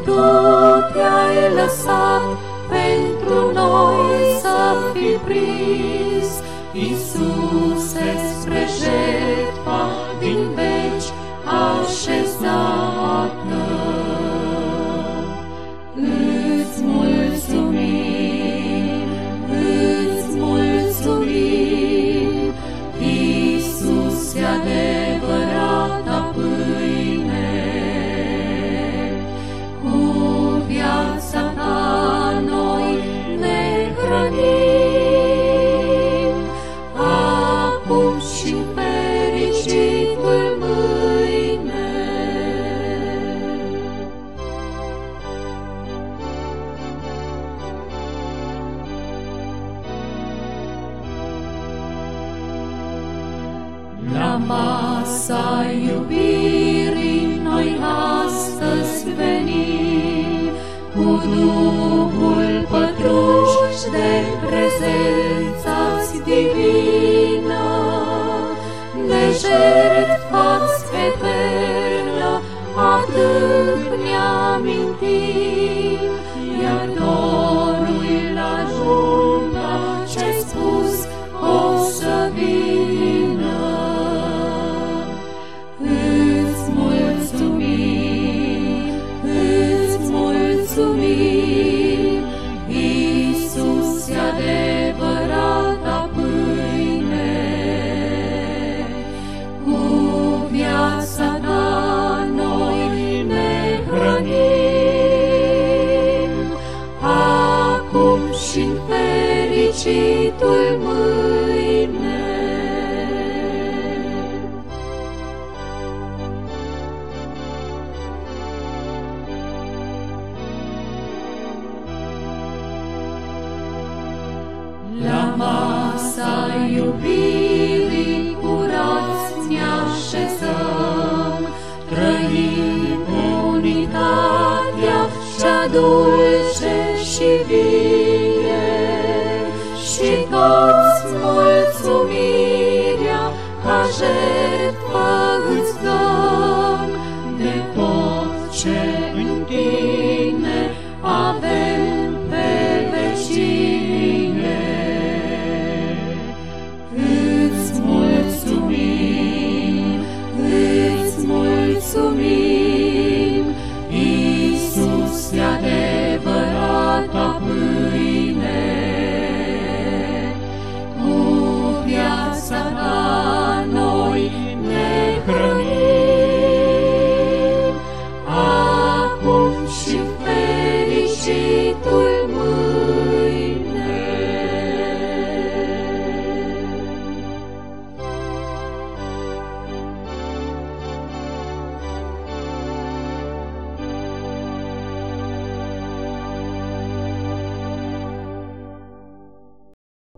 Tu te-ai lăsat pentru noi să fii prins, Iisuse, spre jertfa din veci așezată. Îți mulțumim, îți mulțumim, Iisuse, adevărata pâine. Cu viața ta noi ne hrănim, acum și în fericitul mâine. La masa iubirii noi astăzi venim, cu Duhul pătruș de prezența-ți divină, de jertfa-ți eternă adânc ne-amintim, iar dorul ajunga ce-ai spus o să vină. Îți mulțumim, îți mulțumim, Iisuse, adevărata pâine. Cu viața ta noi ne hrănim, acum și în fericitul mâine. La masa iubirii curați ne așezăm, trăim unitatea cea dulce și vie, și toți mulțumirea ca jertfă îți dăm de tot ce